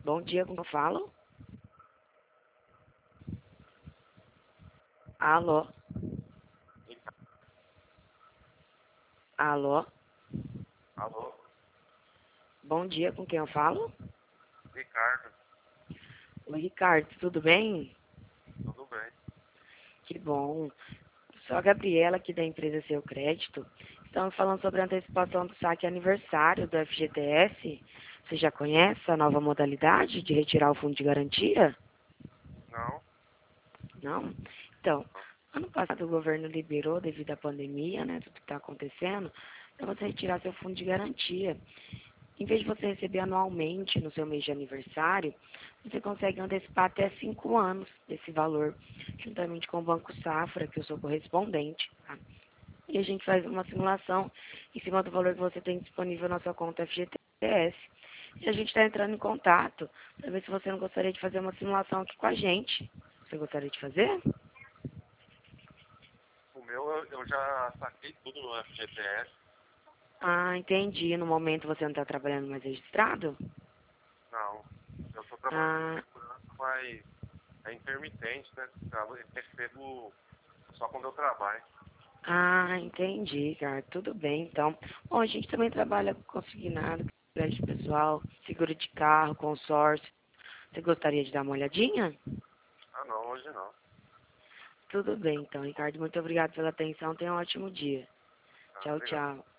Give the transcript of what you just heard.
Bom dia, como eu falo? Alô? Alô? Alô, Bom dia, com quem eu falo? Ricardo, Oi, Ricardo, tudo bem? tudo bem? Que bom. Sou a Gabriela, aqui da empresa Seu Crédito. Estamos falando sobre a antecipação do saque aniversário do FGTS. Você já conhece a nova modalidade de retirar o fundo de garantia? Não, Não? Então, não. ano passado o governo liberou, devido à pandemia, né, tudo que está acontecendo, para você retirar seu fundo de garantia. Em vez de você receber anualmente no seu mês de aniversário, você consegue antecipar até 5 anos desse valor, juntamente com o Banco Safra, que eu sou correspondente. Tá? E a gente faz uma simulação em cima do valor que você tem disponível na sua conta FGTS. E a gente está entrando em contato para ver se você não gostaria de fazer uma simulação aqui com a gente. Você gostaria de fazer? O meu eu já saquei tudo no FGTS. Ah, entendi. No momento você não está trabalhando mais registrado? Não, eu estou trabalhando com Ah, segurança, mas é intermitente, né? Eu recebo só quando eu trabalho. entendi, cara. Tudo bem, então. Bom, a gente também trabalha com consignado, crédito pessoal, seguro de carro, consórcio. Você gostaria de dar uma olhadinha? Ah, não, hoje não. Tudo bem, então, Ricardo. Muito obrigado pela atenção. Tenha um ótimo dia. Ah, Tchau, obrigado. tchau.